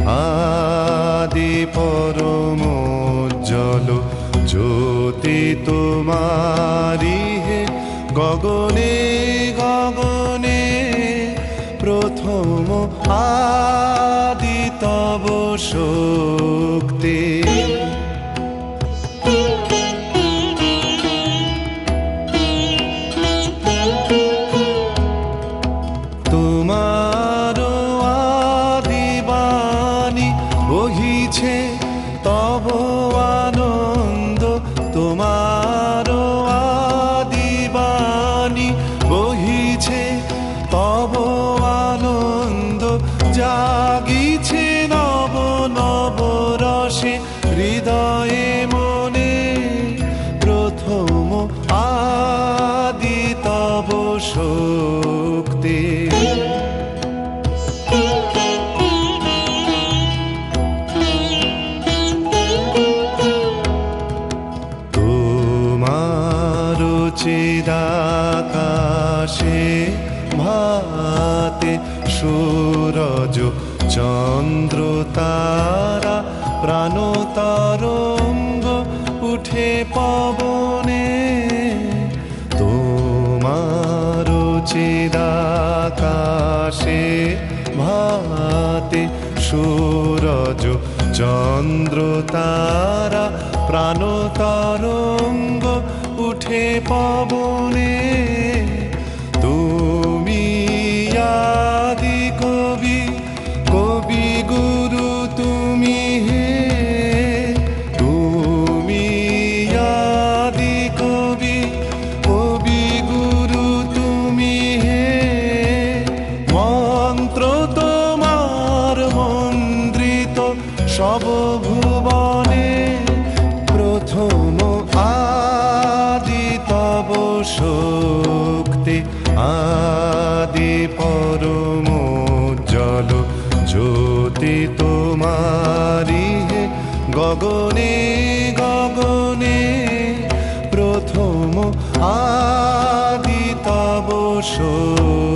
আদি পরম উজ্জ্বল জ্যোতি তোমারি হে গগনে গগনে প্রথম আদি তব শক্তি। তোমার আদি বাণী বহিছে তব আনন্দ, তোমার আদি বাণী বহিছে তব আনন্দ, জাগিছে নব নব রসে হৃদয়ে মনে প্রথম আদি তব শক্তি। তোমার চিদাকাশে ভাতে সূরজ চন্দ্র তারা প্রাণ তরঙ্গ উঠে পবনে। তোমার চিদাকাশে ভাতে সূরজ চন্দ্র তারা প্রাণ তরঙ্গ উঠে পবনে। তুমি আদি কবি কবি গুরু তুমি হে, তুমি আদি কবি কবি গুরু তুমি হে। মন্ত্র তোমার মন্ত্রিত সব ভুবনে প্রথম আদি তব শক্তি। আদি পরম উজ্জ্বল জ্যোতি তোমারি হে গগনে গগনে প্রথম আদি তব শক্তি।